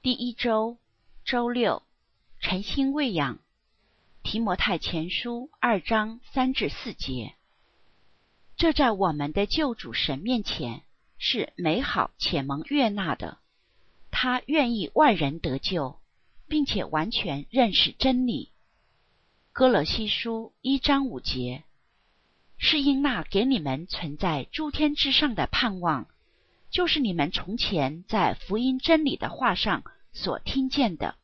第一周，周六，晨星喂养。提摩太前书2章3至4节。这在我们的救主神面前是美好且蒙悦纳的，他愿意万人得救，并且完全认识真理。哥罗西书1章5节。是因那给你们存在诸天之上的盼望，就是你们从前在福音真理的话上所听见的。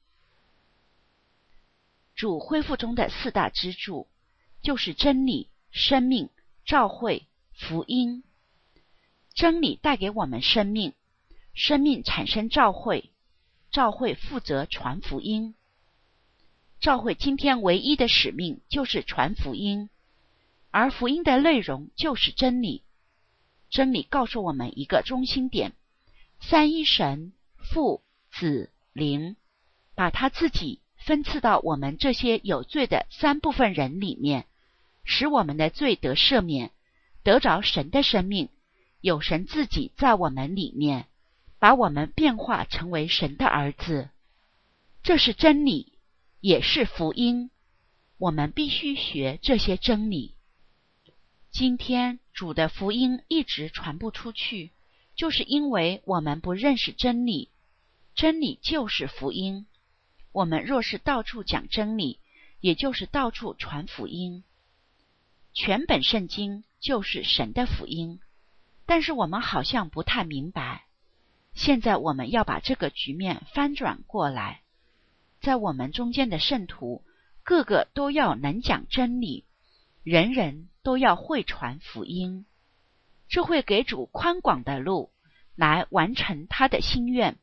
主恢复中的4大支柱，就是真理、生命、召会、福音。真理带给我们生命，生命产生召会，召会负责传福音。召会今天唯一的使命就是传福音，而福音的内容就是真理。真理告诉我们一个中心点：三一神、父、子、灵，把他自己分赐到我们这些有罪的3部分人里面，使我们的罪得赦免，得着神的生命，有神自己在我们里面，把我们变化成为神的儿子。这是真理，也是福音。我们必须学这些真理。今天主的福音一直传不出去，就是因为我们不认识真理。真理就是福音。我们若是到处讲真理，也就是到处传福音。全本圣经就是神的福音，但是我们好像不太明白。现在我们要把这个局面翻转过来，在我们中间的圣徒，个个都要能讲真理，人人都要会传福音，这会给主宽广的路，来完成他的心愿。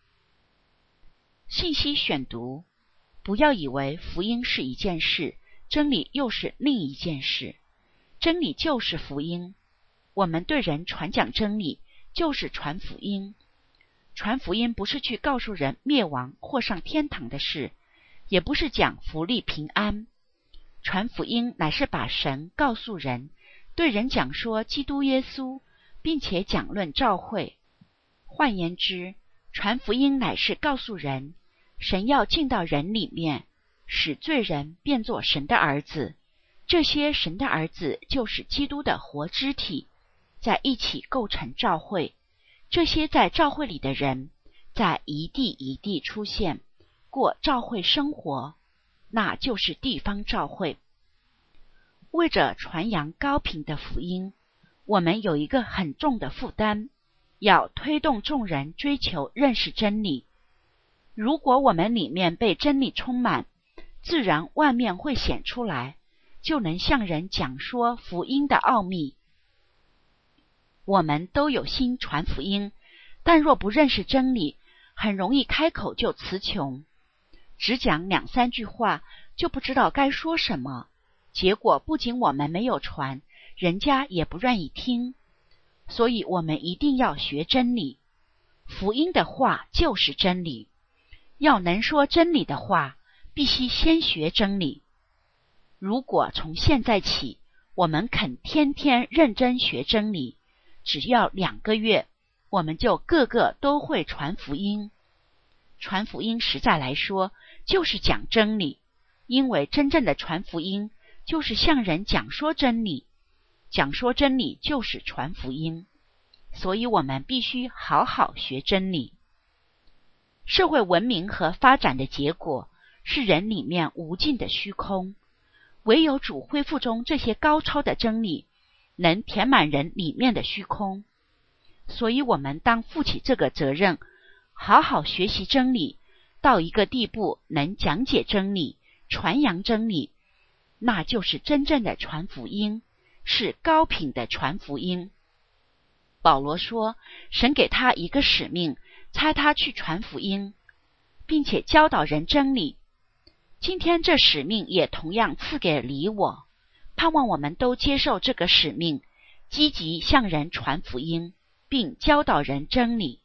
信息选读，不要以为福音是一件事，真理又是另一件事。真理就是福音，我们对人传讲真理，就是传福音。传福音不是去告诉人灭亡或上天堂的事，也不是讲福利平安。传福音乃是把神告诉人，对人讲说基督耶稣，并且讲论召会。换言之，传福音乃是告诉人，神要进到人里面，使罪人变作神的儿子。这些神的儿子就是基督的活肢体，在一起构成召会。这些在召会里的人，在一地一地出现，过召会生活，那就是地方召会。为着传扬高频的福音，我们有一个很重的负担，要推动众人追求认识真理。如果我们里面被真理充满，自然外面会显出来，就能向人讲说福音的奥秘。我们都有心传福音，但若不认识真理，很容易开口就词穷，只讲2、3句话就不知道该说什么，结果不仅我们没有传，人家也不愿意听。所以我们一定要学真理。福音的话就是真理，要能说真理的话，必须先学真理。如果从现在起，我们肯天天认真学真理，只要2个月，我们就个个都会传福音。传福音实在来说，就是讲真理，因为真正的传福音，就是向人讲说真理。讲说真理就是传福音，所以我们必须好好学真理。社会文明和发展的结果，是人里面无尽的虚空。唯有主恢复中这些高超的真理，能填满人里面的虚空。所以我们当负起这个责任，好好学习真理，到一个地步能讲解真理，传扬真理，那就是真正的传福音，是高品的传福音。保罗说，神给他一个使命，差他去传福音，并且教导人真理。今天这使命也同样赐给你我，盼望我们都接受这个使命，积极向人传福音，并教导人真理。